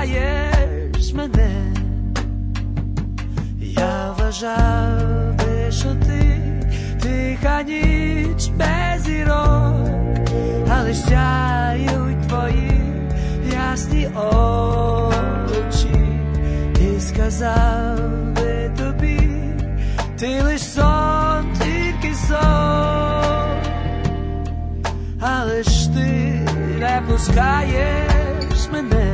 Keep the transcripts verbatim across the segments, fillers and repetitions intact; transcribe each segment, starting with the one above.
пускаєш мене. Я вважав би, що ти тиха ніч без зірок, але ж сяють твої ясні очі. І сказав би тобі, ти лиш сон, тільки сон, але ж ти не пускаєш мене.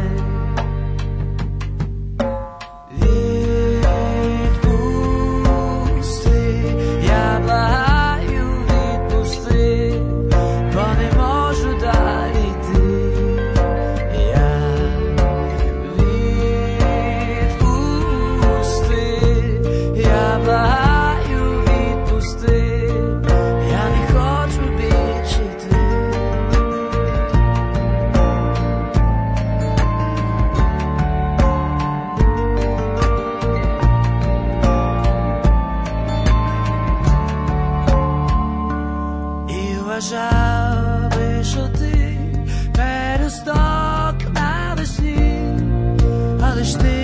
Вважав би, що ти пересток навесні, але ж ти